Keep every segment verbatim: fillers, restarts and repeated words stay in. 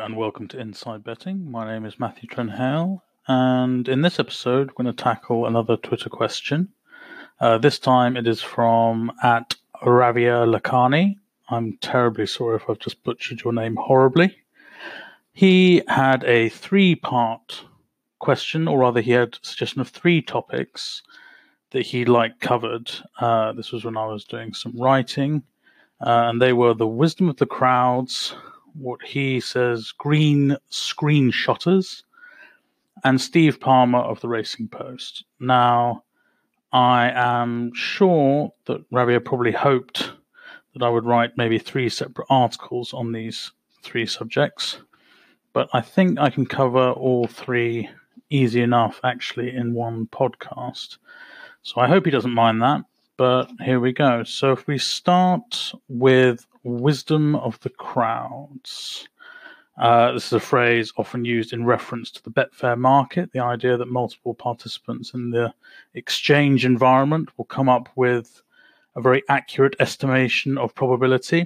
and welcome to Inside Betting. My name is Matthew Trenhale, and in this episode, we're going to tackle another Twitter question. Uh, this time it is from at Ravia Lakani. I'm terribly sorry if I've just butchered your name horribly. He had a three-part question, or rather he had a suggestion of three topics that he liked covered. Uh, this was when I was doing some writing, uh, and they were the wisdom of the crowds, what he says, green screenshotters, and Steve Palmer of the Racing Post. Now, I am sure that Ravia probably hoped that I would write maybe three separate articles on these three subjects, but I think I can cover all three easy enough actually in one podcast. So I hope he doesn't mind that, but here we go. So if we start with wisdom of the crowds. Uh, this is a phrase often used in reference to the Betfair market, the idea that multiple participants in the exchange environment will come up with a very accurate estimation of probability.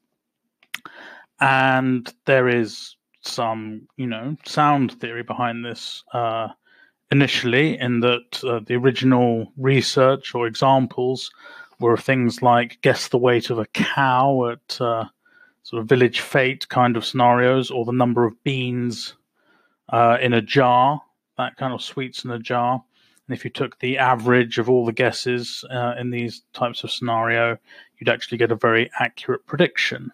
And there is some, you know, sound theory behind this uh, initially, in that uh, the original research or examples were things like guess the weight of a cow at uh, sort of Village Fate kind of scenarios, or the number of beans uh, in a jar, that kind of sweets in a jar. And if you took the average of all the guesses uh, in these types of scenario, you'd actually get a very accurate prediction.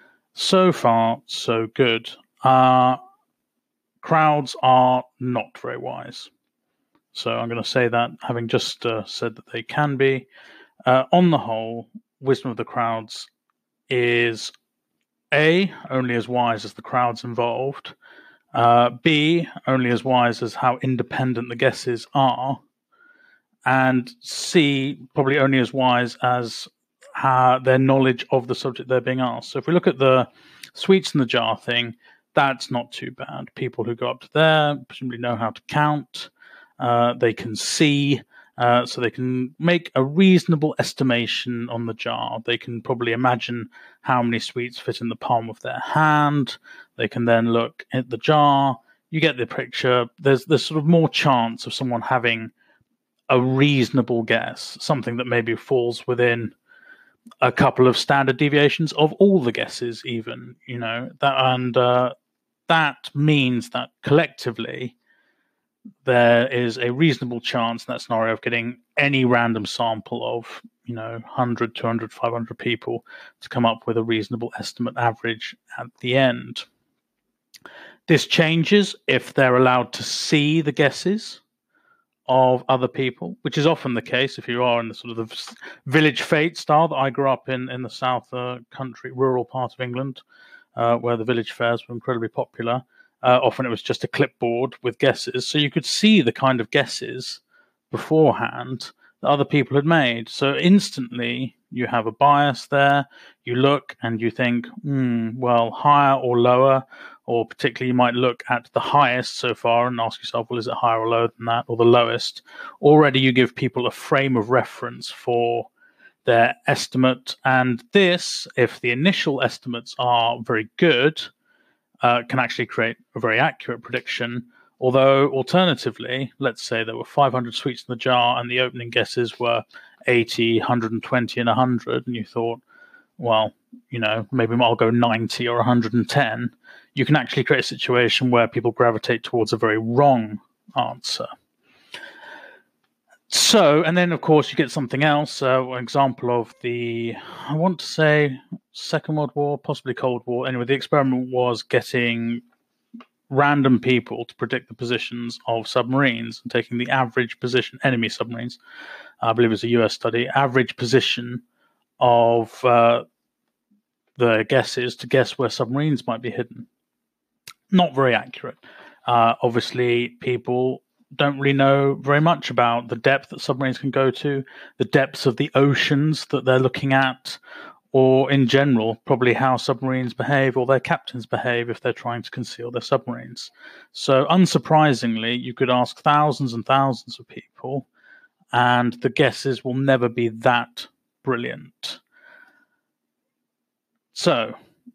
So far, so good. Uh, crowds are not very wise. So I'm going to say that, having just uh, said that they can be. Uh, on the whole, wisdom of the crowds is A, only as wise as the crowds involved, uh, B, only as wise as how independent the guesses are, and C, probably only as wise as how their knowledge of the subject they're being asked. So if we look at the sweets in the jar thing, that's not too bad. People who go up to there presumably know how to count. Uh, they can see, uh, so they can make a reasonable estimation on the jar. They can probably imagine how many sweets fit in the palm of their hand. They can then look at the jar. You get the picture. There's there's sort of more chance of someone having a reasonable guess, something that maybe falls within a couple of standard deviations of all the guesses, even, you know, that, and uh, that means that collectively there is a reasonable chance in that scenario of getting any random sample of, you know, one hundred, two hundred, five hundred people to come up with a reasonable estimate average at the end. This changes if they're allowed to see the guesses of other people, which is often the case if you are in the sort of the Village Fate style that I grew up in, in the south uh, country, rural part of England, uh, where the village fairs were incredibly popular. Uh, often it was just a clipboard with guesses, so you could see the kind of guesses beforehand that other people had made. So instantly you have a bias there. You look and you think, hmm, well, higher or lower, or particularly you might look at the highest so far and ask yourself, well, is it higher or lower than that, or the lowest? Already you give people a frame of reference for their estimate, and this, if the initial estimates are very good, Uh, can actually create a very accurate prediction. Although, alternatively, let's say there were five hundred sweets in the jar and the opening guesses were eighty, one hundred twenty, and one hundred, and you thought, well, you know, maybe I'll go ninety or one hundred ten. You can actually create a situation where people gravitate towards a very wrong answer. So, and then, of course, you get something else. Uh, an example of the, I want to say, Second World War, possibly Cold War. Anyway, the experiment was getting random people to predict the positions of submarines and taking the average position, enemy submarines, I believe it was a U S study, average position of uh, the guesses to guess where submarines might be hidden. Not very accurate. Uh, obviously, people don't really know very much about the depth that submarines can go to, the depths of the oceans that they're looking at, or in general, probably how submarines behave or their captains behave if they're trying to conceal their submarines. So unsurprisingly, you could ask thousands and thousands of people, and the guesses will never be that brilliant. So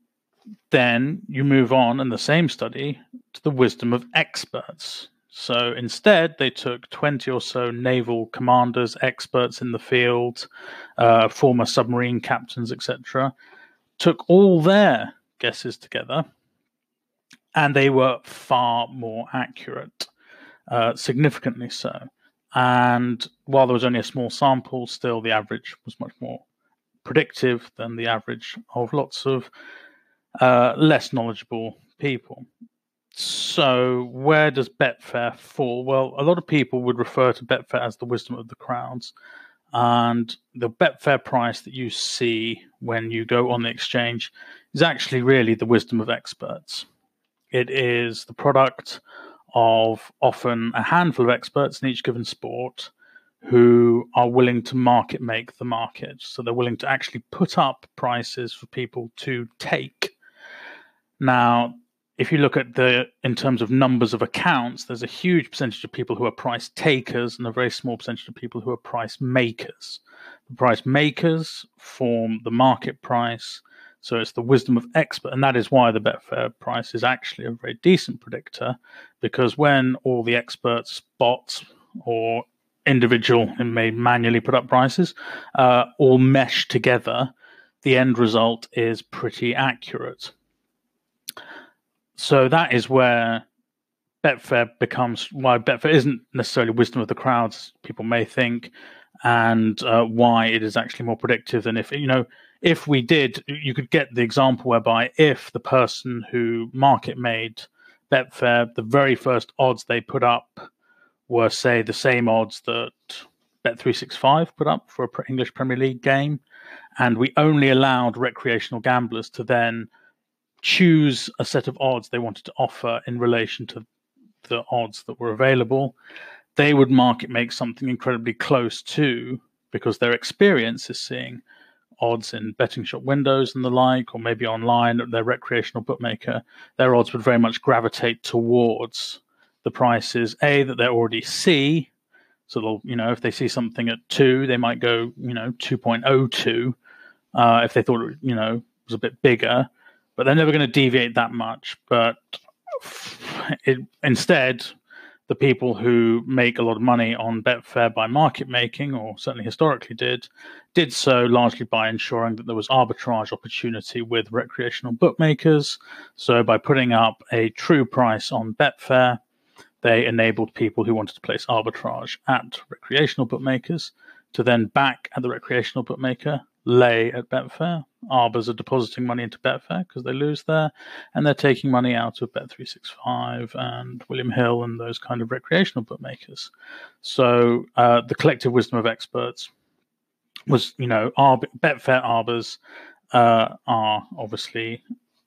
then you move on in the same study to the wisdom of experts. So instead, they took twenty or so naval commanders, experts in the field, uh, former submarine captains, et cetera, took all their guesses together, and they were far more accurate, uh, significantly so. And while there was only a small sample, still the average was much more predictive than the average of lots of uh, less knowledgeable people. So where does Betfair fall? Well, a lot of people would refer to Betfair as the wisdom of the crowds. And the Betfair price that you see when you go on the exchange is actually really the wisdom of experts. It is the product of often a handful of experts in each given sport who are willing to market make the market. So they're willing to actually put up prices for people to take. Now, if you look at the, in terms of numbers of accounts, there's a huge percentage of people who are price takers and a very small percentage of people who are price makers. The price makers form the market price. So it's the wisdom of expert, and that is why the Betfair price is actually a very decent predictor, because when all the experts, bots, or individual and may manually put up prices, uh, all mesh together, the end result is pretty accurate. So that is where Betfair becomes, why Betfair isn't necessarily wisdom of the crowds, people may think, and uh, why it is actually more predictive than if, you know, if we did, you could get the example whereby if the person who market made Betfair, the very first odds they put up were, say, the same odds that Bet three sixty-five put up for an English Premier League game, and we only allowed recreational gamblers to then choose a set of odds they wanted to offer in relation to the odds that were available, they would market make something incredibly close to, because their experience is seeing odds in betting shop windows and the like, or maybe online at their recreational bookmaker, their odds would very much gravitate towards the prices, A, that they already see. So they'll, you know, if they see something at two, they might go, you know, two point oh two, uh, if they thought it, you know, was a bit bigger, but they're never going to deviate that much. But it, instead, the people who make a lot of money on Betfair by market making, or certainly historically did, did so largely by ensuring that there was arbitrage opportunity with recreational bookmakers. So by putting up a true price on Betfair, they enabled people who wanted to place arbitrage at recreational bookmakers to then back at the recreational bookmaker, lay at Betfair. Arbors are depositing money into Betfair because they lose there, and they're taking money out of Bet three sixty-five and William Hill and those kind of recreational bookmakers. So uh, the collective wisdom of experts was, you know, Arb- Betfair arbors uh, are obviously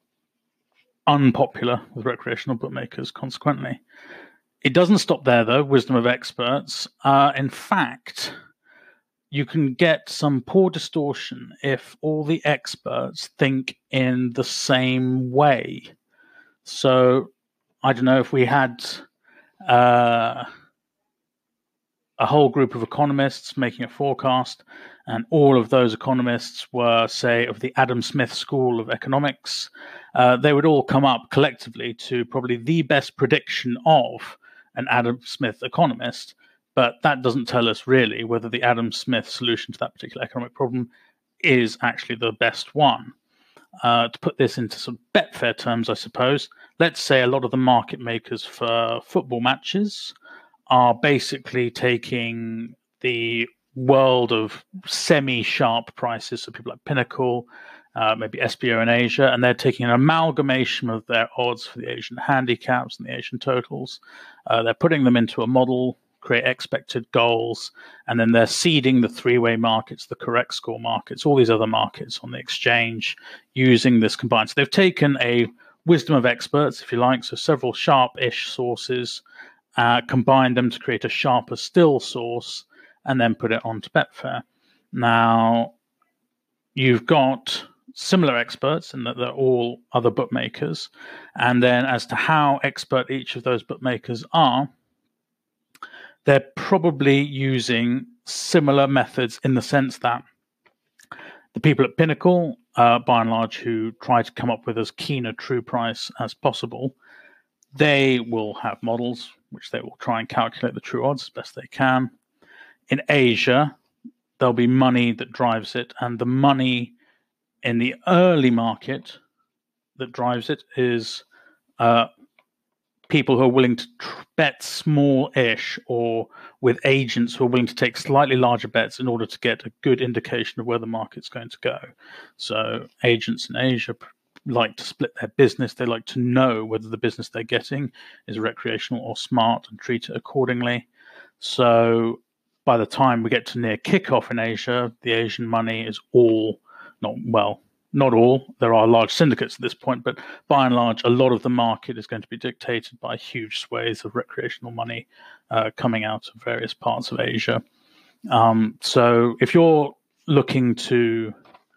unpopular with recreational bookmakers, consequently. It doesn't stop there, though, wisdom of experts. Uh, in fact, you can get some poor distortion if all the experts think in the same way. So, I don't know, if we had uh, a whole group of economists making a forecast, and all of those economists were, say, of the Adam Smith School of Economics, uh, they would all come up collectively to probably the best prediction of an Adam Smith economist. But that doesn't tell us really whether the Adam Smith solution to that particular economic problem is actually the best one. Uh, to put this into some Betfair terms, I suppose, let's say a lot of the market makers for football matches are basically taking the world of semi-sharp prices, so people like Pinnacle, uh, maybe S B O in Asia, and they're taking an amalgamation of their odds for the Asian handicaps and the Asian totals. Uh, they're putting them into a model, create expected goals, and then they're seeding the three-way markets, the correct score markets, all these other markets on the exchange using this combined. So they've taken a wisdom of experts, if you like, so several sharp-ish sources, uh, combined them to create a sharper still source, and then put it onto Betfair. Now, you've got similar experts in that they're all other bookmakers, and then as to how expert each of those bookmakers are, they're probably using similar methods in the sense that the people at Pinnacle uh, by and large, who try to come up with as keen a true price as possible, they will have models which they will try and calculate the true odds as best they can. In Asia, there'll be money that drives it, and the money in the early market that drives it is uh, people who are willing to tr- bet small-ish, or with agents who are willing to take slightly larger bets in order to get a good indication of where the market's going to go. So agents in Asia like to split their business. They like to know whether the business they're getting is recreational or smart and treat it accordingly. So by the time we get to near kickoff in Asia, the Asian money is all, not well, not all. There are large syndicates at this point, but by and large, a lot of the market is going to be dictated by huge swathes of recreational money uh, coming out of various parts of Asia. Um, so if you're looking to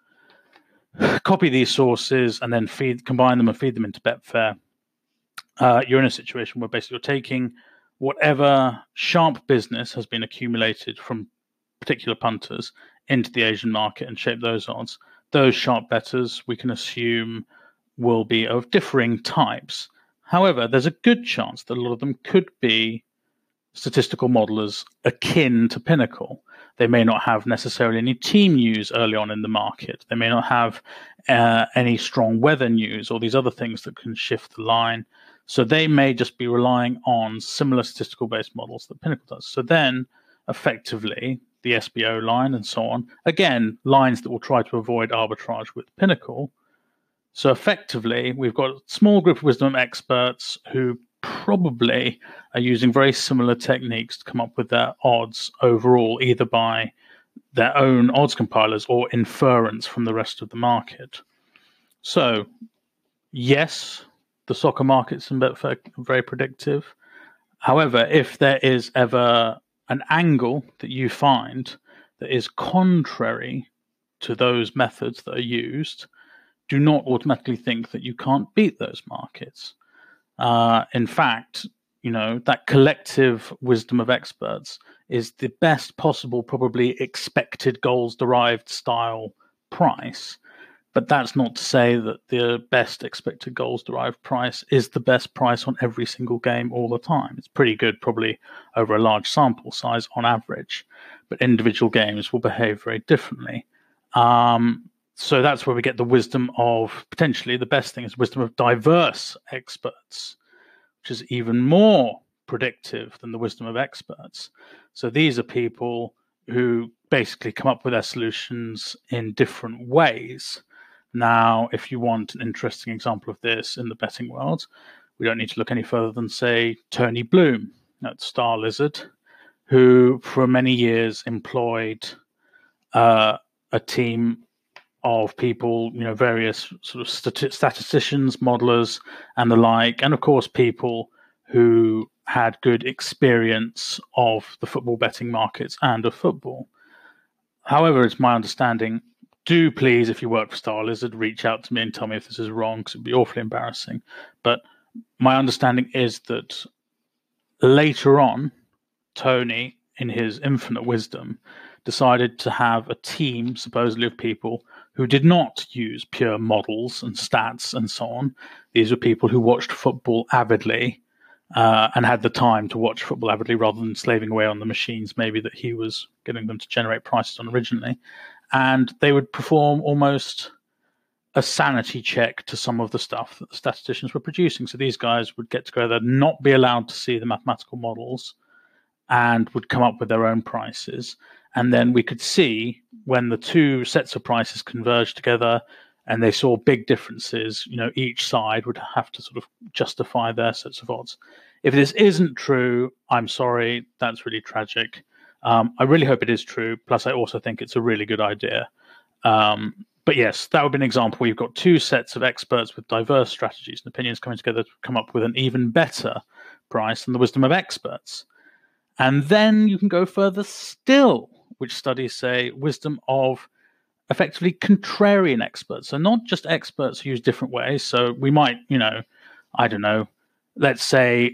copy these sources and then feed, combine them and feed them into Betfair, uh, you're in a situation where basically you're taking whatever sharp business has been accumulated from particular punters into the Asian market and shape those odds. Those sharp bettors, we can assume, will be of differing types. However, there's a good chance that a lot of them could be statistical modelers akin to Pinnacle. They may not have necessarily any team news early on in the market. They may not have uh, any strong weather news or these other things that can shift the line. So they may just be relying on similar statistical-based models that Pinnacle does. So then, effectively, the S B O line and so on, again, lines that will try to avoid arbitrage with Pinnacle. So effectively, we've got a small group of wisdom experts who probably are using very similar techniques to come up with their odds overall, either by their own odds compilers or inference from the rest of the market. So, yes, the soccer markets in Betfair are very predictive. However, if there is ever an angle that you find that is contrary to those methods that are used, do not automatically think that you can't beat those markets. Uh, in fact, you know, that collective wisdom of experts is the best possible, probably expected goals derived style price. But that's not to say that the best expected goals derived price is the best price on every single game all the time. It's pretty good, probably over a large sample size on average, but individual games will behave very differently. Um, so that's where we get the wisdom of, potentially the best thing is wisdom of diverse experts, which is even more predictive than the wisdom of experts. So these are people who basically come up with their solutions in different ways. Now, if you want an interesting example of this in the betting world, we don't need to look any further than, say, Tony Bloom at Star Lizard, who for many years employed uh, a team of people, you know, various sort of stat- statisticians, modelers, and the like, and of course people who had good experience of the football betting markets and of football. However, it's my understanding, do please, if you work for Star Lizard, reach out to me and tell me if this is wrong, because it would be awfully embarrassing. But my understanding is that later on, Tony, in his infinite wisdom, decided to have a team, supposedly of people, who did not use pure models and stats and so on. These were people who watched football avidly uh, and had the time to watch football avidly rather than slaving away on the machines maybe that he was getting them to generate prices on originally. And they would perform almost a sanity check to some of the stuff that the statisticians were producing. So these guys would get together, not be allowed to see the mathematical models, and would come up with their own prices. And then we could see when the two sets of prices converged together and they saw big differences, you know, each side would have to sort of justify their sets of odds. If this isn't true, I'm sorry, that's really tragic. Um, I really hope it is true. Plus, I also think it's a really good idea. Um, but yes, that would be an example where you've got two sets of experts with diverse strategies and opinions coming together to come up with an even better price than the wisdom of experts. And then you can go further still, which studies say wisdom of effectively contrarian experts. So not just experts who use different ways. So we might, you know, I don't know, let's say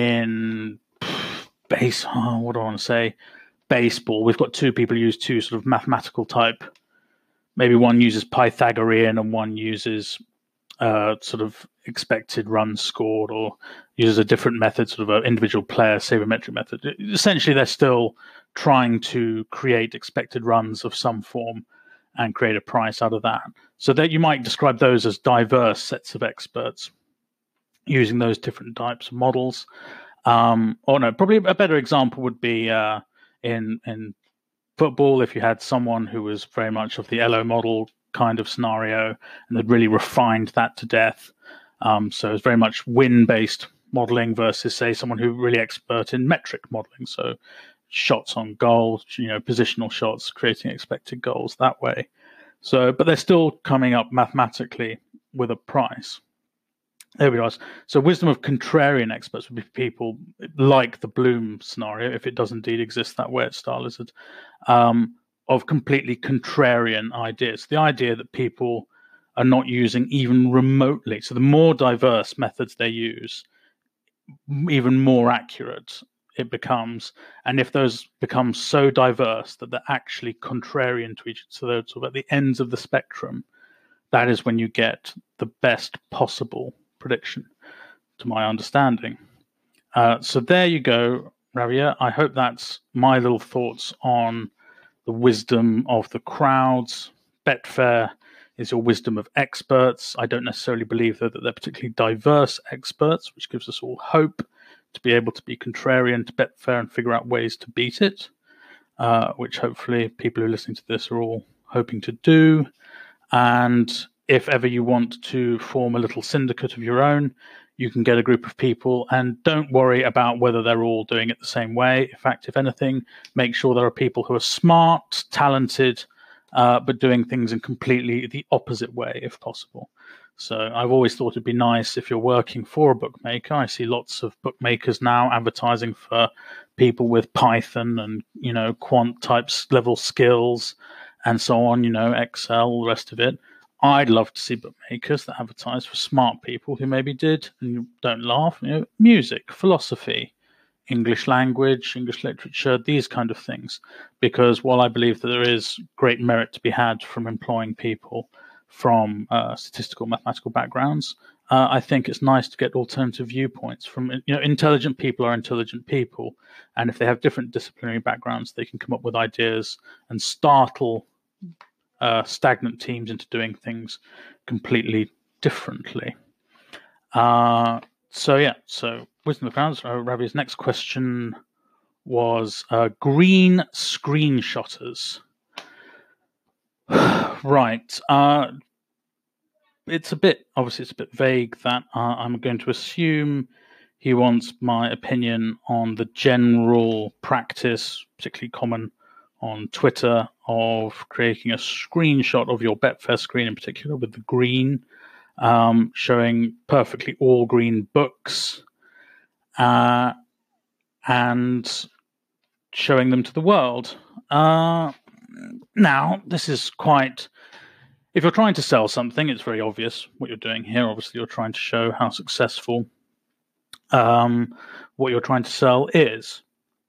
in base, oh, what do I want to say? Baseball, we've got two people who use two sort of mathematical type maybe one uses Pythagorean and one uses uh, sort of expected runs scored, or uses a different method, sort of an individual player sabermetric method. Essentially, they're still trying to create expected runs of some form and create a price out of that. So that you might describe those as diverse sets of experts using those different types of models. Um, or no, probably a better example would be uh, in in football, if you had someone who was very much of the Elo model kind of scenario and had really refined that to death. Um, so it's very much win-based modeling versus, say, someone who really expert in metric modeling. So shots on goal, you know, positional shots, creating expected goals that way. So, but they're still coming up mathematically with a price. There we are. So wisdom of contrarian experts would be people like the Bloom scenario, if it does indeed exist that way at Star Lizard, um, of completely contrarian ideas. The idea that people are not using even remotely. So the more diverse methods they use, even more accurate it becomes. And if those become so diverse that they're actually contrarian to each other, so they're sort of at the ends of the spectrum, that is when you get the best possible prediction, to my understanding. Uh, so there you go, Ravia. I hope that's my little thoughts on the wisdom of the crowds. Betfair is your wisdom of experts. I don't necessarily believe though that they're particularly diverse experts, which gives us all hope to be able to be contrarian to Betfair and figure out ways to beat it, uh, which hopefully people who are listening to this are all hoping to do. And if ever you want to form a little syndicate of your own, you can get a group of people, and don't worry about whether they're all doing it the same way. In fact, if anything, make sure there are people who are smart, talented, uh, but doing things in completely the opposite way, if possible. So I've always thought it'd be nice if you're working for a bookmaker. I see lots of bookmakers now advertising for people with Python and, you know, quant types level skills and so on, you know, Excel, all the rest of it. I'd love to see bookmakers that advertise for smart people who maybe did, and you don't laugh, you know, music, philosophy, English language, English literature, these kind of things. Because while I believe that there is great merit to be had from employing people from uh, statistical, mathematical backgrounds, uh, I think it's nice to get alternative viewpoints from, you know, intelligent people are intelligent people. And if they have different disciplinary backgrounds, they can come up with ideas and startle Uh, stagnant teams into doing things completely differently. Uh, so yeah, so wisdom of the crowds. Uh, Ravi's next question was uh, green screenshotters. Right. Uh, it's a bit, obviously it's a bit vague that uh, I'm going to assume he wants my opinion on the general practice, particularly common on Twitter, of creating a screenshot of your Betfair screen in particular with the green, um, showing perfectly all green books, uh, and showing them to the world. Uh, now, this is quite... If you're trying to sell something, it's very obvious what you're doing here. Obviously, you're trying to show how successful um, what you're trying to sell is.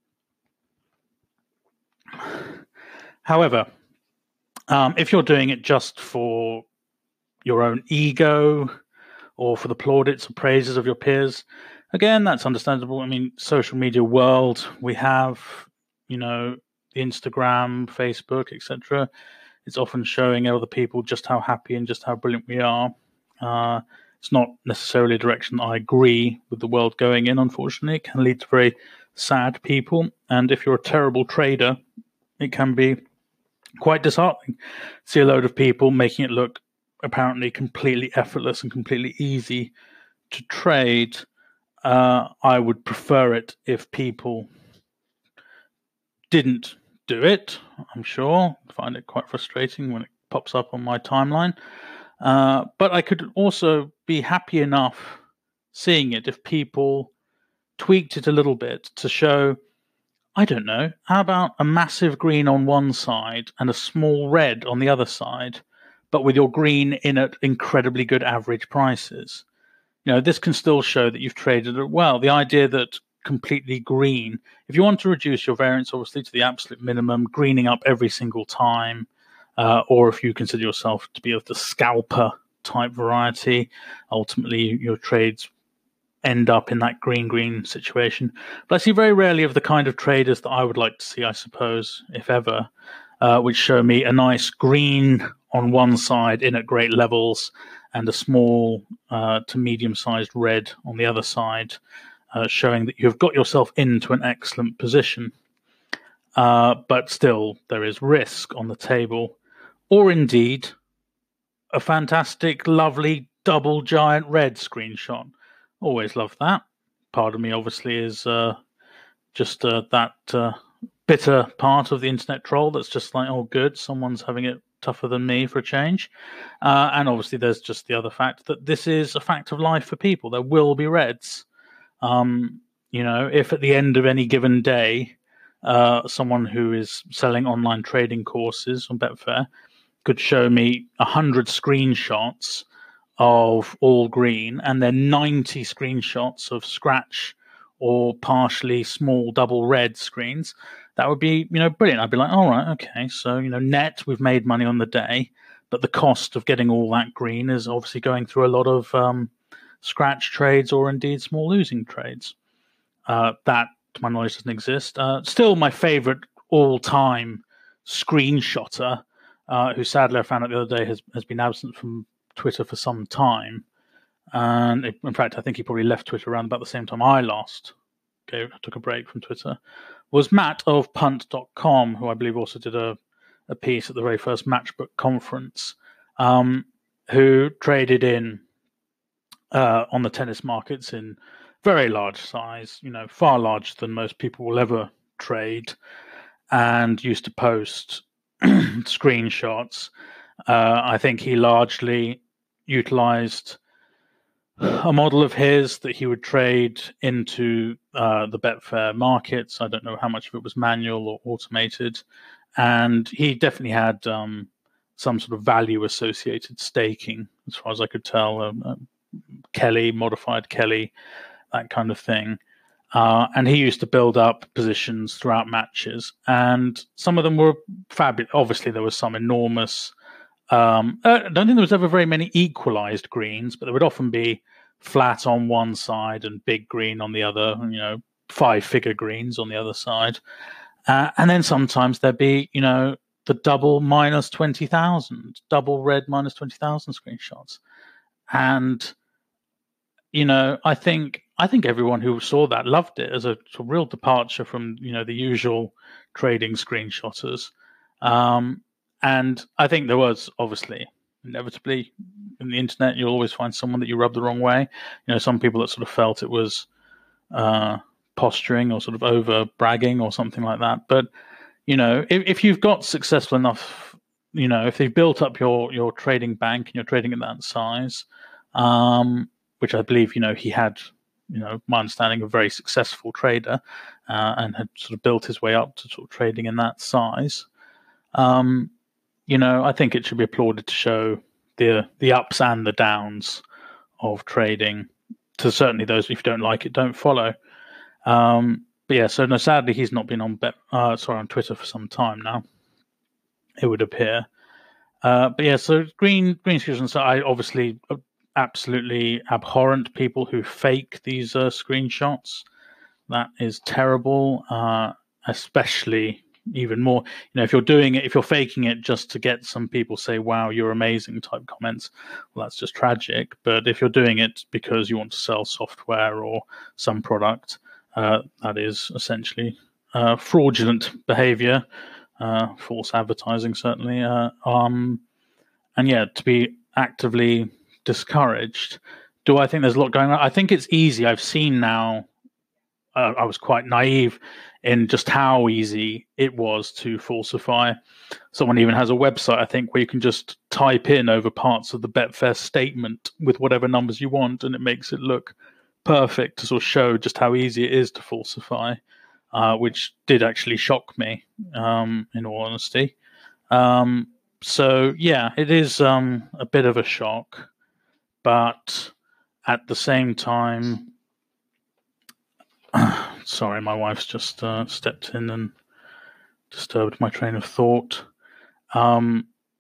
However, um, if you're doing it just for your own ego or for the plaudits or praises of your peers, again, that's understandable. I mean, social media world, we have, you know, Instagram, Facebook, et cetera. It's often showing other people just how happy and just how brilliant we are. Uh, it's not necessarily a direction I agree with the world going in, unfortunately. It can lead to very sad people. And if you're a terrible trader, it can be quite disheartening to see a load of people making it look apparently completely effortless and completely easy to trade. Uh, I would prefer it if people didn't do it, I'm sure. I find it quite frustrating when it pops up on my timeline. Uh, but I could also be happy enough seeing it if people tweaked it a little bit to show, I don't know, how about a massive green on one side and a small red on the other side, but with your green in at incredibly good average prices? You know, this can still show that you've traded it well. The idea that completely green, if you want to reduce your variance, obviously, to the absolute minimum, greening up every single time, uh, or if you consider yourself to be of the scalper type variety, ultimately your trades end up in that green-green situation. But I see very rarely of the kind of traders that I would like to see, I suppose, if ever, uh, which show me a nice green on one side in at great levels and a small uh, to medium-sized red on the other side, uh, showing that you've got yourself into an excellent position. Uh, but still, there is risk on the table, or indeed a fantastic, lovely double giant red screenshot. Always love that. Part of me, obviously, is uh, just uh, that uh, bitter part of the internet troll that's just like, oh, good, someone's having it tougher than me for a change. Uh, and obviously, there's just the other fact that this is a fact of life for people. There will be reds. Um, you know, if at the end of any given day, uh, someone who is selling online trading courses on Betfair could show me one hundred screenshots of all green and then ninety screenshots of scratch or partially small double red screens, that would be, you know, brilliant. I'd be like, all right, okay, so, you know, net, we've made money on the day, but the cost of getting all that green is obviously going through a lot of um, scratch trades or indeed small losing trades. Uh, that, to my knowledge, doesn't exist. Uh, still my favorite all-time screenshotter, uh, who sadly I found out the other day has, has been absent from Twitter for some time, and it, in fact I think he probably left Twitter around about the same time I last gave, took a break from Twitter, was Matt of punt dot com, who I believe also did a, a piece at the very first Matchbook conference, um, who traded in uh, on the tennis markets in very large size, you know, far larger than most people will ever trade, and used to post screenshots. Uh, I think he largely utilized a model of his that he would trade into uh, the Betfair markets. I don't know how much of it was manual or automated. And he definitely had um, some sort of value associated staking, as far as I could tell. Um, uh, Kelly, modified Kelly, that kind of thing. Uh, and he used to build up positions throughout matches. And some of them were fabulous. Obviously, there was some enormous... Um, I don't think there was ever very many equalized greens, but there would often be flat on one side and big green on the other, you know, five-figure greens on the other side. Uh, and then sometimes there'd be, you know, the double minus twenty thousand, double red minus twenty thousand screenshots. And, you know, I think I think everyone who saw that loved it as a, a real departure from, you know, the usual trading screenshotters. Um, And I think there was, obviously, inevitably, in the internet, you'll always find someone that you rub the wrong way. You know, some people that sort of felt it was uh, posturing or sort of over bragging or something like that. But, you know, if, if you've got successful enough, you know, if they've built up your, your trading bank and you're trading at that size, um, which I believe, you know, he had, you know, my understanding, a very successful trader uh, and had sort of built his way up to sort of trading in that size. Um, You know, I think it should be applauded to show the the ups and the downs of trading. To certainly those, if you don't like it, don't follow. Um, but yeah, so no, sadly he's not been on bet, uh, sorry on Twitter for some time now, it would appear. Uh, but yeah, so green green screenshots. So I obviously absolutely abhorrent people who fake these uh, screenshots. That is terrible, uh, especially. Even more, you know, if you're doing it, if you're faking it just to get some people say, wow, you're amazing type comments, well, that's just tragic. But if you're doing it because you want to sell software or some product, uh, that is essentially uh, fraudulent behavior, uh, false advertising, certainly. Uh, um, and yeah, to be actively discouraged. Do I think there's a lot going on? I think it's easy. I've seen now, uh, I was quite naive in just how easy it was to falsify. Someone even has a website, I think, where you can just type in over parts of the Betfair statement with whatever numbers you want, and it makes it look perfect to sort of show just how easy it is to falsify, uh, which did actually shock me, um, in all honesty. Um, so, yeah, it is um, a bit of a shock, but at the same time... Sorry, my wife's just uh, stepped in and disturbed my train of thought. Um,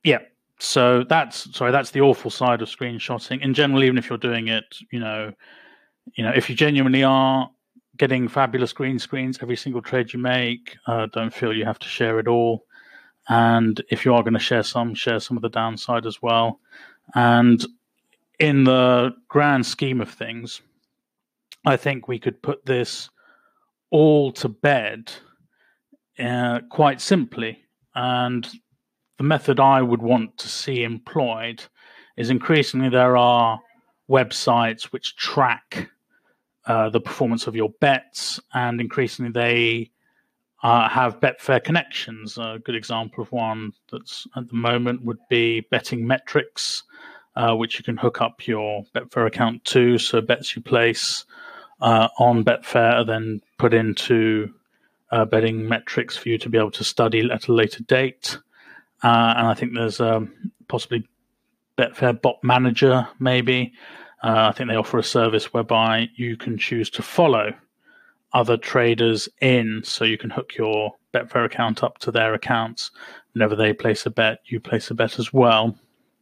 Yeah. So that's sorry, that's the awful side of screenshotting. In general, even if you're doing it, you know, you know, if you genuinely are getting fabulous green screens every single trade you make, uh, don't feel you have to share it all. And if you are going to share some, share some of the downside as well. And in the grand scheme of things, I think we could put this all to bed uh, quite simply. And the method I would want to see employed is increasingly there are websites which track uh, the performance of your bets, and increasingly they uh, have Betfair connections. A good example of one that's at the moment would be Betting Metrics, uh, which you can hook up your Betfair account to. So bets you place uh, on Betfair are then put into uh, Betting Metrics for you to be able to study at a later date. Uh, and I think there's um, possibly Betfair Bot Manager, maybe. Uh, I think they offer a service whereby you can choose to follow other traders in, so you can hook your Betfair account up to their accounts. Whenever they place a bet, you place a bet as well.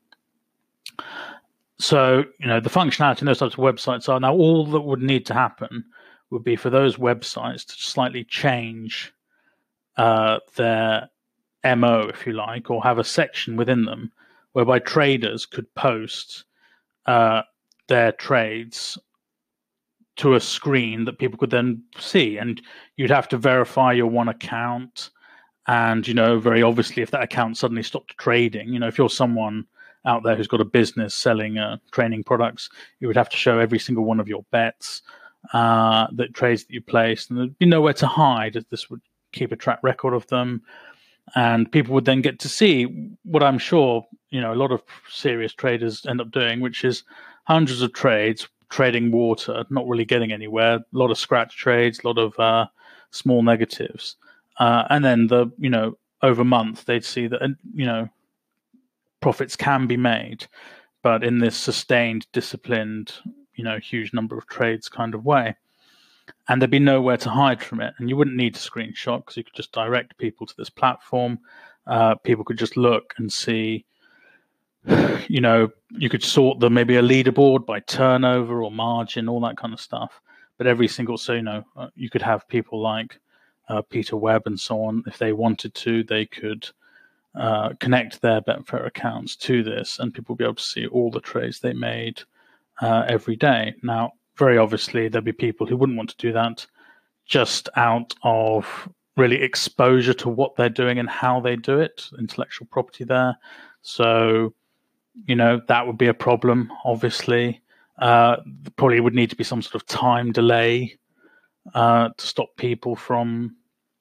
So, you know, the functionality in those types of websites are now all that would need to happen would be for those websites to slightly change uh, their M O, if you like, or have a section within them whereby traders could post uh, their trades to a screen that people could then see. And you'd have to verify your one account. And, you know, very obviously, if that account suddenly stopped trading, you know, if you're someone out there who's got a business selling uh, training products, you would have to show every single one of your bets, uh, that trades that you placed, and there'd be nowhere to hide, as this would keep a track record of them. And people would then get to see what I'm sure, you know, a lot of serious traders end up doing, which is hundreds of trades, trading water, not really getting anywhere, a lot of scratch trades, a lot of uh, small negatives. Uh, and then the, you know, over a month, they'd see that, you know, profits can be made, but in this sustained, disciplined, you know, huge number of trades kind of way. And there'd be nowhere to hide from it. And you wouldn't need to screenshot because you could just direct people to this platform. Uh, people could just look and see, you know, you could sort them, maybe a leaderboard by turnover or margin, all that kind of stuff. But every single, so, you know, uh, you could have people like uh, Peter Webb and so on. If they wanted to, they could uh, connect their Betfair accounts to this, and people would be able to see all the trades they made uh, every day. Now, very obviously, there'd be people who wouldn't want to do that just out of really exposure to what they're doing and how they do it, intellectual property there. So, you know, that would be a problem, obviously. Uh, probably would need to be some sort of time delay uh, to stop people from,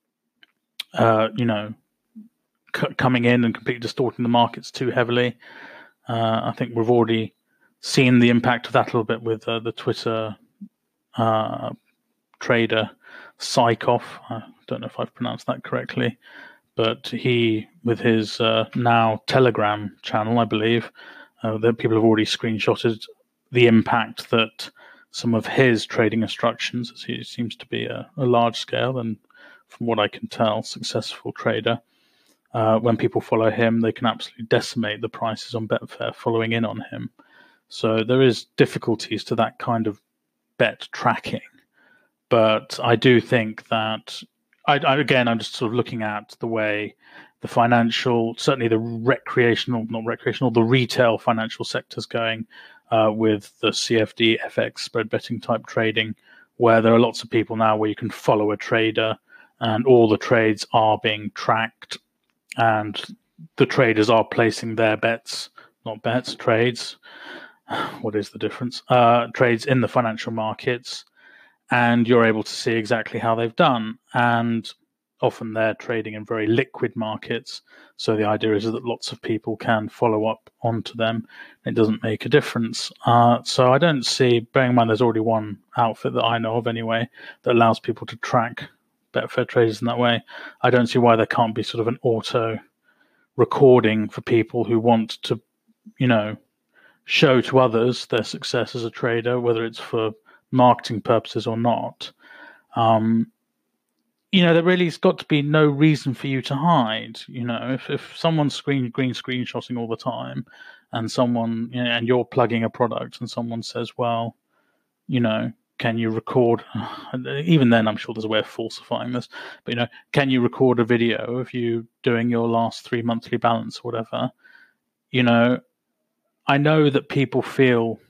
uh, you know, c- coming in and completely distorting the markets too heavily. Uh, I think we've already seen the impact of that a little bit with uh, the Twitter uh, trader Psychoff. I don't know if I've pronounced that correctly, but he, with his uh, now Telegram channel, I believe, uh, that people have already screenshotted the impact that some of his trading instructions, as he seems to be a, a large scale and, from what I can tell, successful trader. Uh, when people follow him, they can absolutely decimate the prices on Betfair following in on him. So there is difficulties to that kind of bet tracking. But I do think that, I, I, again, I'm just sort of looking at the way the financial, certainly the recreational, not recreational, the retail financial sector's going uh, with the C F D, F X, spread betting type trading, where there are lots of people now where you can follow a trader and all the trades are being tracked, and the traders are placing their bets, not bets, trades. What is the difference? Uh, trades in the financial markets, and you're able to see exactly how they've done. And often they're trading in very liquid markets. So the idea is that lots of people can follow up onto them. It doesn't make a difference. Uh, so I don't see, bearing in mind there's already one outfit that I know of anyway, that allows people to track Betfair traders in that way. I don't see why there can't be sort of an auto recording for people who want to, you know, show to others their success as a trader, whether it's for marketing purposes or not. Um, you know, there really's got to be no reason for you to hide. You know, if if someone's screen green screenshotting all the time, and someone, you know, and you're plugging a product, and someone says, well, you know, can you record? Even then, I'm sure there's a way of falsifying this. But, you know, can you record a video of you doing your last three monthly balance or whatever? You know, I know that people feel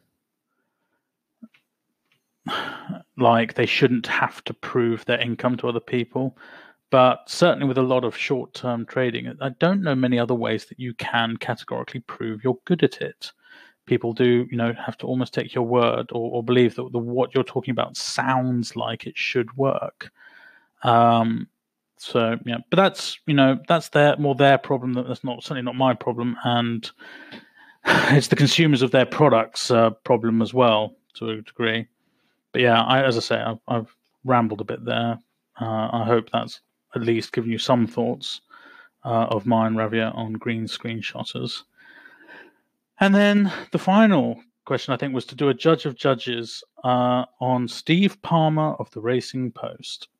like they shouldn't have to prove their income to other people. But certainly with a lot of short-term trading, I don't know many other ways that you can categorically prove you're good at it. People do, you know, have to almost take your word or, or believe that the, what you're talking about sounds like it should work. Um, so, yeah, but that's, you know, that's their more their problem. That's not certainly not my problem, and it's the consumers of their products' uh, problem as well to a degree. But yeah, I, as I say, I've, I've rambled a bit there. Uh, I hope that's at least given you some thoughts uh, of mine, Ravia, on green screenshotters. And then the final question, I think, was to do a judge of judges uh, on Steve Palmer of the Racing Post.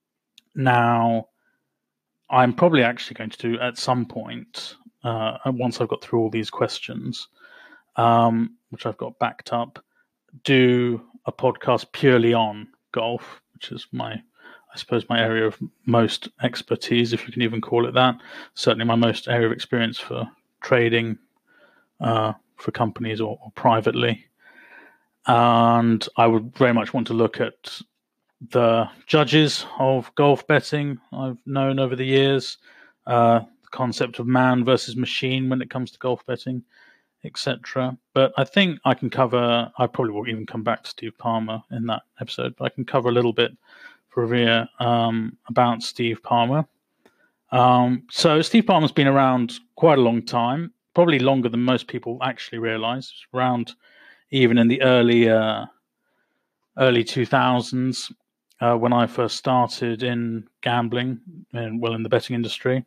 Now, I'm probably actually going to do at some point, uh, once I've got through all these questions, um, which I've got backed up, do a podcast purely on golf, which is my, I suppose, my area of most expertise, if you can even call it that. Certainly my most area of experience for trading uh, for companies or, or privately. And I would very much want to look at the judges of golf betting I've known over the years, uh, the concept of man versus machine when it comes to golf betting, et cetera. But I think I can cover, I probably won't even come back to Steve Palmer in that episode, but I can cover a little bit for Ravia um, about Steve Palmer. Um, so Steve Palmer's been around quite a long time, probably longer than most people actually realize. Around even in the early uh, early two thousands, uh, when I first started in gambling, and well, in the betting industry,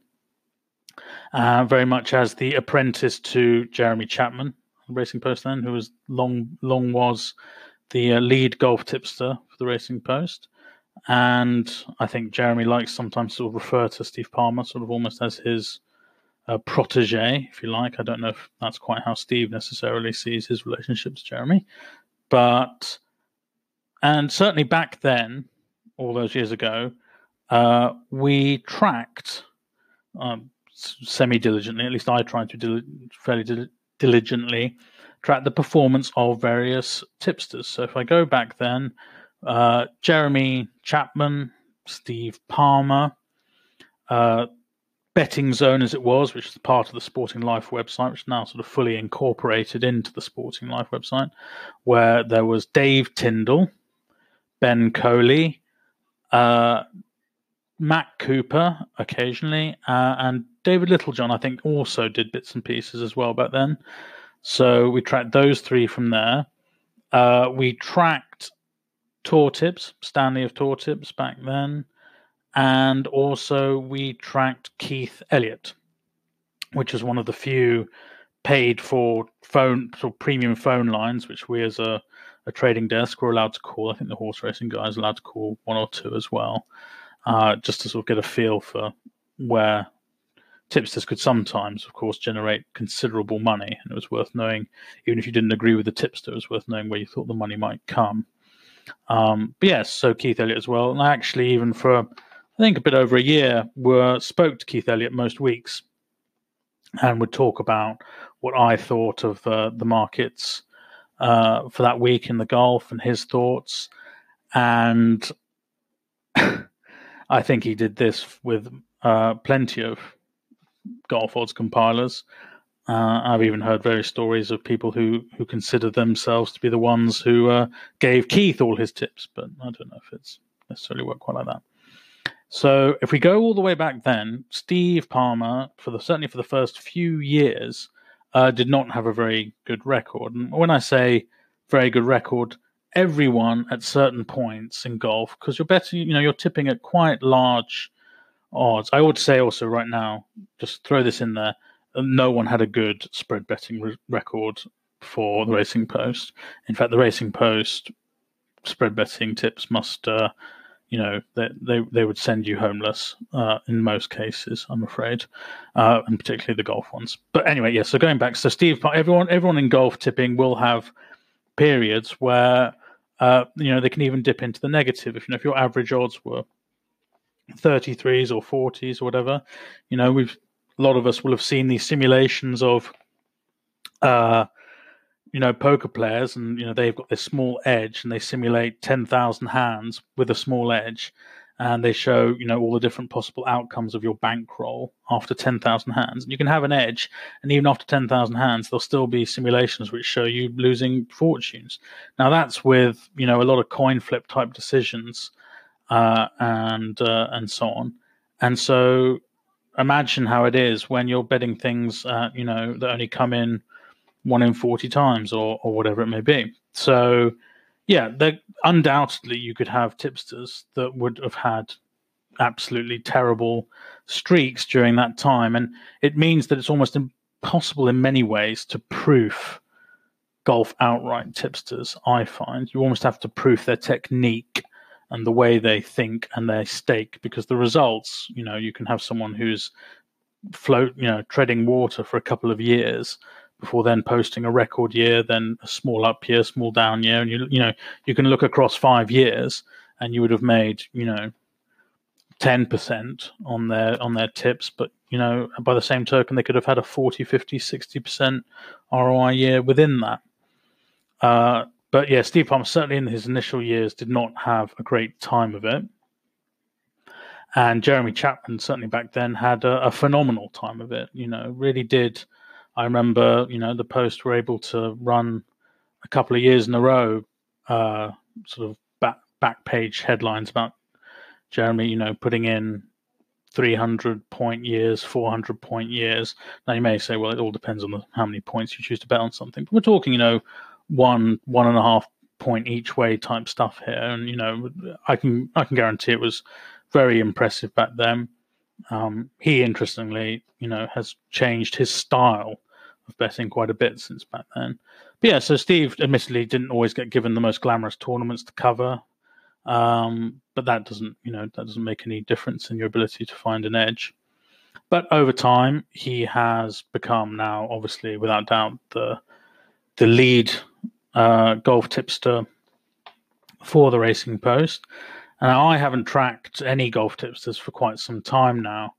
uh, very much as the apprentice to Jeremy Chapman, Racing Post then, who was long long was the uh, lead golf tipster for the Racing Post. And I think Jeremy likes sometimes to refer to Steve Palmer sort of almost as his uh, protege, if you like. I don't know if that's quite how Steve necessarily sees his relationship to Jeremy. But, and certainly back then, all those years ago, uh, we tracked um, semi-diligently, at least I tried to dil- fairly dil- diligently, track the performance of various tipsters. So if I go back then, Uh, Jeremy Chapman, Steve Palmer, uh, Betting Zone as it was, which is part of the Sporting Life website, which is now sort of fully incorporated into the Sporting Life website, where there was Dave Tyndall, Ben Coley, uh, Matt Cooper occasionally, uh, and David Littlejohn, I think, also did bits and pieces as well back then. So we tracked those three from there. Uh, we tracked Tour Tips, Stanley of Tour Tips back then, and also we tracked Keith Elliott, which was one of the few paid for phone, sort of premium phone lines, which we as a, a trading desk were allowed to call. I think the horse racing guys are allowed to call one or two as well, uh, just to sort of get a feel for where tipsters could sometimes, of course, generate considerable money, and it was worth knowing, even if you didn't agree with the tipster, it was worth knowing where you thought the money might come. Um, but yes, so Keith Elliott as well. And I actually, even for, I think, a bit over a year, were spoke to Keith Elliott most weeks and would talk about what I thought of uh, the markets uh, for that week in the Gulf and his thoughts. And I think he did this with uh, plenty of golf odds compilers. Uh, I've even heard various stories of people who, who consider themselves to be the ones who uh, gave Keith all his tips, but I don't know if it's necessarily worked quite like that. So if we go all the way back then, Steve Palmer, for the certainly for the first few years, uh, did not have a very good record. And when I say very good record, everyone at certain points in golf, because you're betting, you know, you're tipping at quite large odds. I would say also right now, just throw this in there, no one had a good spread betting re- record for the Racing Post. In fact, the Racing Post spread betting tips must, uh, you know, they they, they would send you homeless uh, in most cases, I'm afraid, uh, and particularly the golf ones. But anyway, yeah. So going back, so Steve, everyone everyone in golf tipping will have periods where uh, you know they can even dip into the negative. If you know if your average odds were thirty-threes or forties or whatever, you know, we've a lot of us will have seen these simulations of uh you know, poker players, and you know they've got this small edge, and they simulate ten thousand hands with a small edge, and they show you know all the different possible outcomes of your bankroll after ten thousand hands. And you can have an edge, and even after ten thousand hands, there'll still be simulations which show you losing fortunes. Now that's with you know a lot of coin flip type decisions, uh, and uh, and so on. And so imagine how it is when you're betting things, uh, you know, that only come in one in forty times or, or whatever it may be. So, yeah, undoubtedly you could have tipsters that would have had absolutely terrible streaks during that time. And it means that it's almost impossible in many ways to proof golf outright tipsters, I find. You almost have to proof their technique and the way they think and their stake, because the results, you know, you can have someone who's float, you know, treading water for a couple of years before then posting a record year, then a small up year, small down year, and you you know you can look across five years, and you would have made you know ten percent on their on their tips, but you know by the same token they could have had a forty, fifty, sixty percent R O I year within that. Uh, but yeah, Steve Palmer certainly in his initial years did not have a great time of it, and Jeremy Chapman certainly back then had a, a phenomenal time of it. You know, really did. I remember, you know, the Post were able to run a couple of years in a row, uh, sort of back back page headlines about Jeremy, you know, putting in three hundred point years, four hundred point years. Now you may say, well, it all depends on the, how many points you choose to bet on something. But we're talking, you know, one one and a half point each way type stuff here, and you know, I can I can guarantee it was very impressive back then. Um, he, interestingly, you know, has changed his style of betting quite a bit since back then. But yeah, so Steve admittedly didn't always get given the most glamorous tournaments to cover, um, but that doesn't, you know, that doesn't make any difference in your ability to find an edge. But over time, he has become now, obviously, without doubt, the the lead uh, golf tipster for the Racing Post. And I haven't tracked any golf tipsters for quite some time now.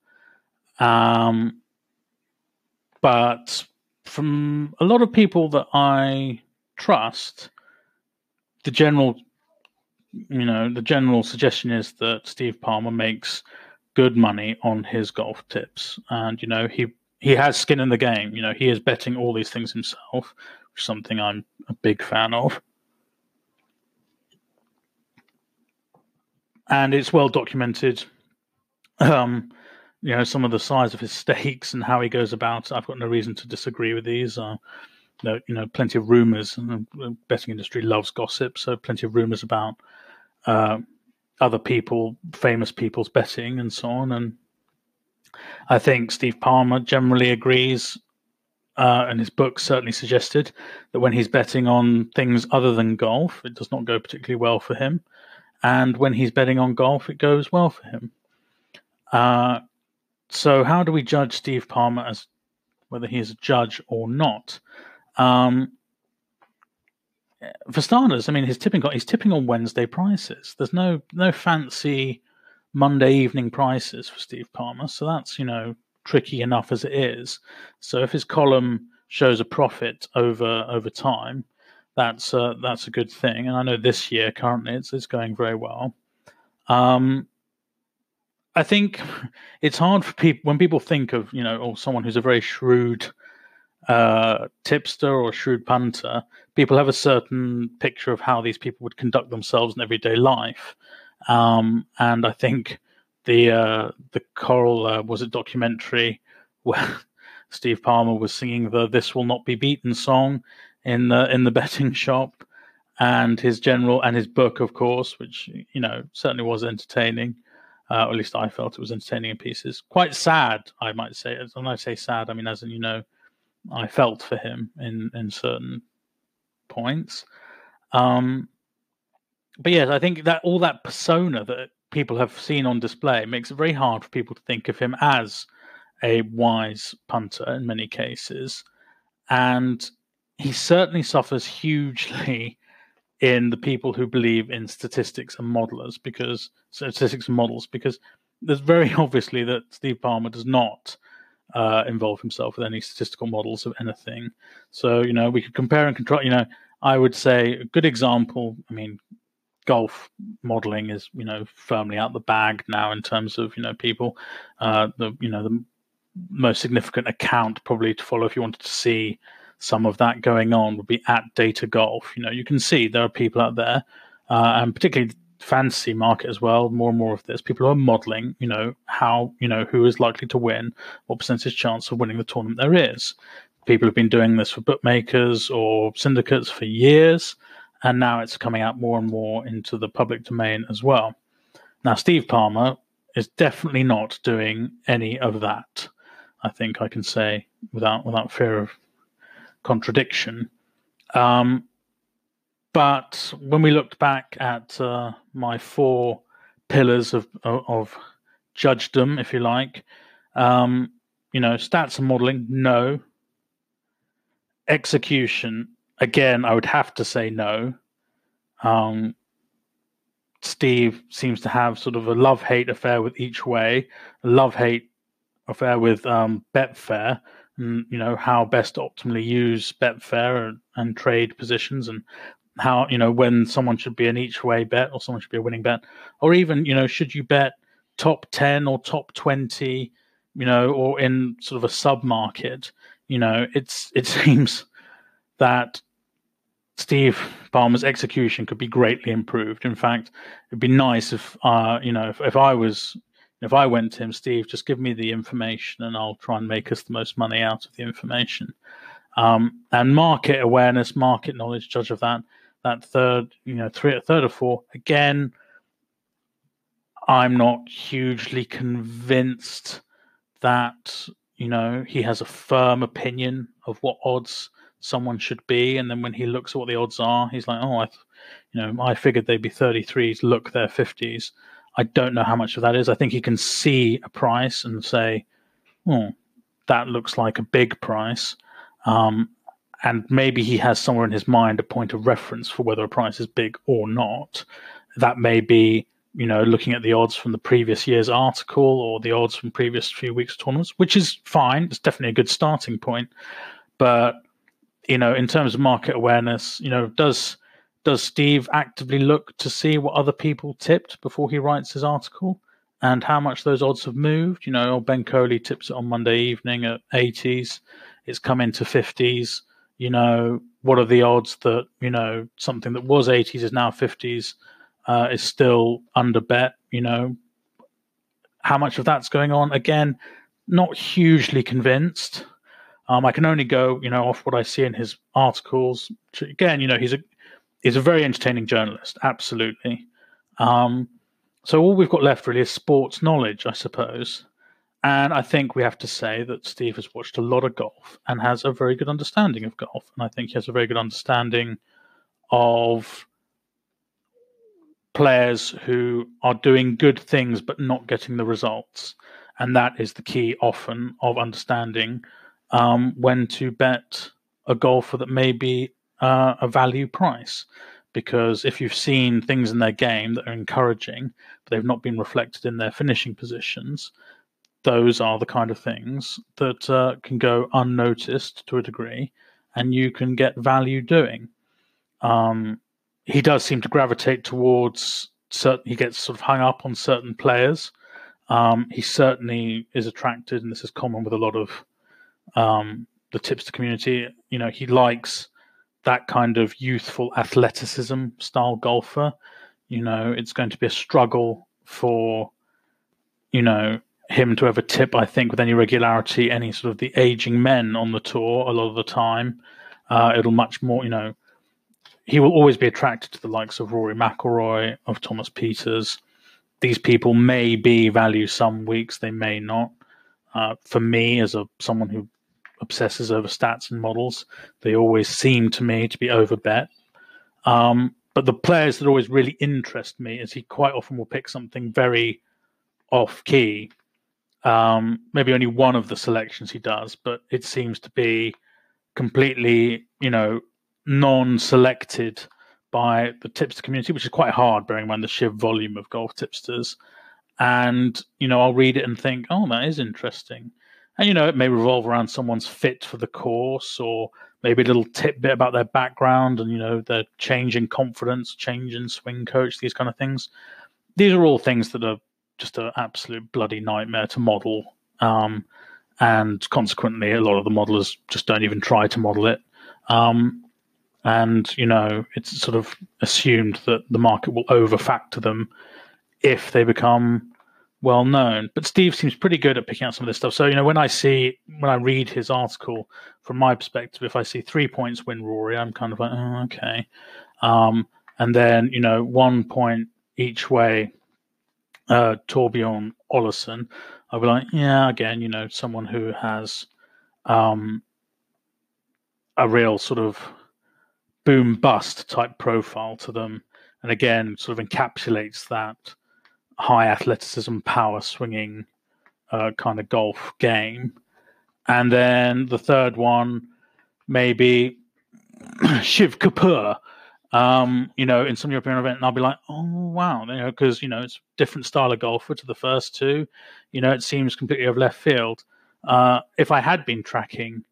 Um, but from a lot of people that I trust, the general, you know, the general suggestion is that Steve Palmer makes good money on his golf tips. And, you know, he, he has skin in the game. You know, he is betting all these things himself, which is something I'm a big fan of. And it's well documented, um, you know, some of the size of his stakes and how he goes about. I've got no reason to disagree with these. Uh, you know, plenty of rumors, and the betting industry loves gossip, so plenty of rumors about uh, other people, famous people's betting and so on. And I think Steve Palmer generally agrees, uh, and his book certainly suggested that when he's betting on things other than golf, it does not go particularly well for him. And when he's betting on golf, it goes well for him. Uh, so how do we judge Steve Palmer as whether he is a judge or not? Um, for starters, I mean, he's tipping he's tipping on Wednesday prices. There's no no fancy Monday evening prices for Steve Palmer, so that's, you know, tricky enough as it is. So if his column shows a profit over over time, that's uh, that's a good thing. And I know this year currently it's it's going very well. Um, I think it's hard for people when people think of, you know, or someone who's a very shrewd uh, tipster or a shrewd punter. People have a certain picture of how these people would conduct themselves in everyday life, um, and I think the uh, the Coral uh, was it documentary where Steve Palmer was singing the "This Will Not Be Beaten" song in the in the betting shop, and his general and his book, of course, which, you know, certainly was entertaining. Uh, or at least I felt it was entertaining in pieces. Quite sad, I might say. When I say sad, I mean as in, you know, I felt for him in, in certain points. Um, but yes, I think that all that persona that people have seen on display makes it very hard for people to think of him as a wise punter in many cases. And he certainly suffers hugely in the people who believe in statistics and modelers, because statistics and models, because there's very obviously that Steve Palmer does not uh, involve himself with any statistical models of anything. So, you know, we could compare and contrast. You know, I would say a good example, I mean, golf modeling is, you know, firmly out the bag now in terms of, you know, people. Uh, the, you know, the most significant account probably to follow if you wanted to see some of that going on would be at Data Golf. You know, you can see there are people out there, uh, and particularly the fantasy market as well, more and more of this, people who are modeling, you know, how, you know, who is likely to win, what percentage chance of winning the tournament there is. People have been doing this for bookmakers or syndicates for years, and now it's coming out more and more into the public domain as well. Now, Steve Palmer is definitely not doing any of that. I think I can say without without fear of contradiction. Um, but when we looked back at uh, my four pillars of, of, of judgedom, if you like, um, you know, stats and modeling, no. Execution, again, I would have to say no. Um, Steve seems to have sort of a love-hate affair with each way, a love-hate affair with um, Betfair, and, you know, how best to optimally use Betfair and, and trade positions, and how, you know, when someone should be an each way bet or someone should be a winning bet, or even, you know, should you bet top ten or top twenty, you know, or in sort of a sub market. You know, it's it seems that Steve Palmer's execution could be greatly improved. In fact, it'd be nice if, uh, you know, if, if I was, if I went to him, Steve, just give me the information and I'll try and make us the most money out of the information. Um, and market awareness, market knowledge, judge of that, that third, you know, three, third or four, again, I'm not hugely convinced that, you know, he has a firm opinion of what odds someone should be, and then when he looks at what the odds are, he's like, oh, I, you know, I figured they'd be thirty-threes. Look, they're fifties. I don't know how much of that is. I think he can see a price and say, oh, that looks like a big price, um, and maybe he has somewhere in his mind a point of reference for whether a price is big or not. That may be, you know, looking at the odds from the previous year's article or the odds from previous few weeks' tournaments, which is fine. It's definitely a good starting point. But, you know, in terms of market awareness, you know, does does Steve actively look to see what other people tipped before he writes his article and how much those odds have moved? You know, Ben Coley tips it on Monday evening at eighties. It's come into fifties. You know, what are the odds that, you know, something that was eighties is now fifties? Uh, is still under bet, you know. How much of that's going on? Again, not hugely convinced. Um, I can only go, you know, off what I see in his articles. Again, you know, he's a he's a very entertaining journalist, absolutely. Um, so all we've got left really is sports knowledge, I suppose. And I think we have to say that Steve has watched a lot of golf and has a very good understanding of golf. And I think he has a very good understanding of players who are doing good things but not getting the results. And that is the key often of understanding um, when to bet a golfer that may be uh, a value price. Because if you've seen things in their game that are encouraging, but they've not been reflected in their finishing positions, those are the kind of things that uh, can go unnoticed to a degree, and you can get value doing. Um, he does seem to gravitate towards certain, he gets sort of hung up on certain players. Um, he certainly is attracted, and this is common with a lot of um, the tipster community. You know, he likes that kind of youthful athleticism style golfer. You know, it's going to be a struggle for, you know, him to ever tip, I think, with any regularity, any sort of the aging men on the tour a lot of the time. Uh, it'll much more, you know, he will always be attracted to the likes of Rory McIlroy, of Thomas Pieters. These people may be value some weeks, they may not. Uh, for me, as a someone who obsesses over stats and models, they always seem to me to be overbet. Um, but the players that always really interest me is he quite often will pick something very off key. Um, maybe only one of the selections he does, but it seems to be completely, you know, non-selected by the tipster community, which is quite hard, bearing in mind the sheer volume of golf tipsters. And, you know, I'll read it and think, oh, that is interesting. And, you know, it may revolve around someone's fit for the course, or maybe a little tidbit about their background and, you know, their change in confidence, change in swing coach, these kind of things. These are all things that are just an absolute bloody nightmare to model. Um, and consequently, a lot of the modelers just don't even try to model it. Um, and, you know, it's sort of assumed that the market will over-factor them if they become well known. But Steve seems pretty good at picking out some of this stuff. So, you know, when I see, when I read his article, from my perspective, if I see three points win Rory, I'm kind of like, oh, okay. Um, and then, you know, one point each way, uh, Torbjorn Olesen, I'll be like, yeah, again, you know, someone who has um, a real sort of boom bust type profile to them. And again, sort of encapsulates that high athleticism, power swinging uh, kind of golf game. And then the third one, maybe Shiv Kapoor, um, you know, in some European event, and I'll be like, oh, wow, you know, because, you know, it's a different style of golfer to the first two. You know, it seems completely of left field. Uh, if I had been tracking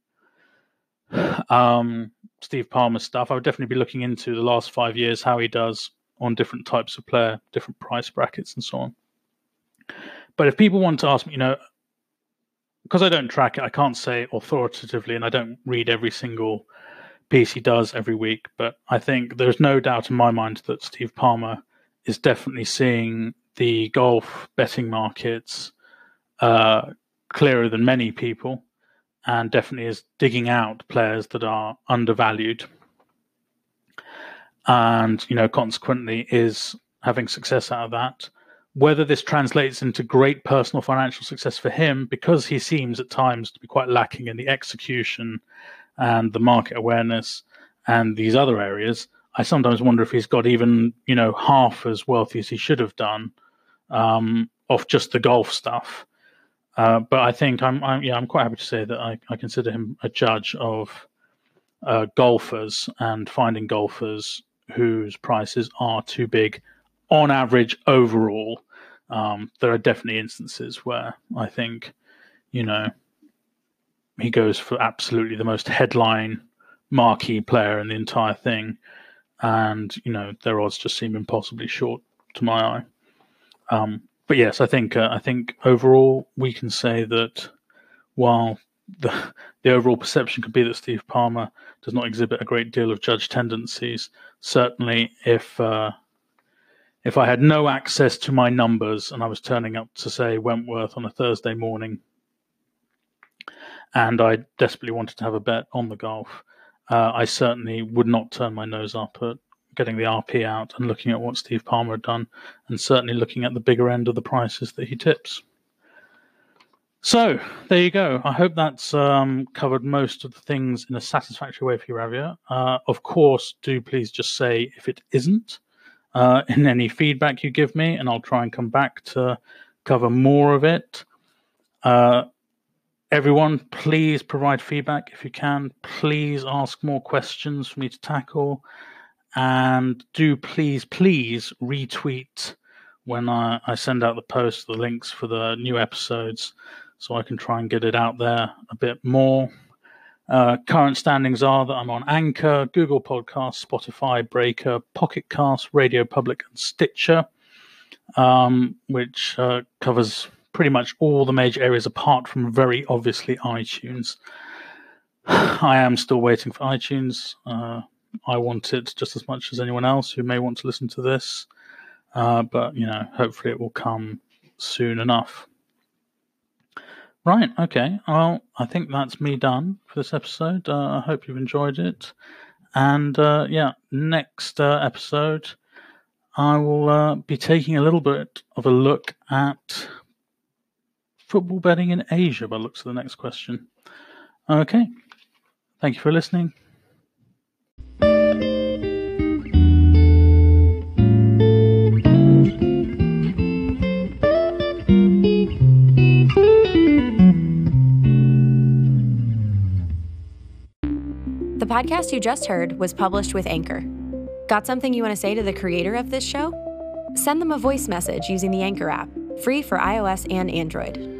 um, Steve Palmer's stuff, I would definitely be looking into the last five years, how he does on different types of player, different price brackets and so on. But if people want to ask me, you know, because I don't track it, I can't say authoritatively, and I don't read every single piece he does every week, but I think there's no doubt in my mind that Steve Palmer is definitely seeing the golf betting markets uh, clearer than many people, and definitely is digging out players that are undervalued, and, you know, consequently is having success out of that. Whether this translates into great personal financial success for him, because he seems at times to be quite lacking in the execution and the market awareness and these other areas, I sometimes wonder if he's got even, you know, half as wealthy as he should have done um, off just the golf stuff. Uh, but I think I'm, I'm, yeah, I'm quite happy to say that I, I consider him a judge of uh, golfers and finding golfers whose prices are too big on average overall. Um, there are definitely instances where I think, you know, he goes for absolutely the most headline marquee player in the entire thing. And, you know, their odds just seem impossibly short to my eye. Um, but yes, I think uh, I think overall we can say that while the, the overall perception could be that Steve Palmer does not exhibit a great deal of judge tendencies, certainly if uh, if I had no access to my numbers and I was turning up to, say, Wentworth on a Thursday morning and I desperately wanted to have a bet on the golf, uh, I certainly would not turn my nose up at getting the R P out and looking at what Steve Palmer had done, and certainly looking at the bigger end of the prices that he tips. So, there you go. I hope that's um, covered most of the things in a satisfactory way for you, Ravia. Uh, of course, do please just say if it isn't uh, in any feedback you give me, and I'll try and come back to cover more of it. Uh, everyone, please provide feedback if you can. Please ask more questions for me to tackle. And do please, please retweet when I, I send out the post, the links for the new episodes, so I can try and get it out there a bit more. Uh, current standings are that I'm on Anchor, Google Podcasts, Spotify, Breaker, Pocket Cast, Radio Public, and Stitcher, um, which uh, covers pretty much all the major areas apart from very obviously iTunes. I am still waiting for iTunes. Uh, I want it just as much as anyone else who may want to listen to this. Uh, but, you know, hopefully it will come soon enough. Right, okay. Well, I think that's me done for this episode. Uh, I hope you've enjoyed it. And, uh, yeah, next uh, episode, I will uh, be taking a little bit of a look at football betting in Asia by the looks of the next question. Okay. Thank you for listening. podcast you just heard was published with Anchor. Got something you want to say to the creator of this show? Send them a voice message using the Anchor app, free for iOS and Android.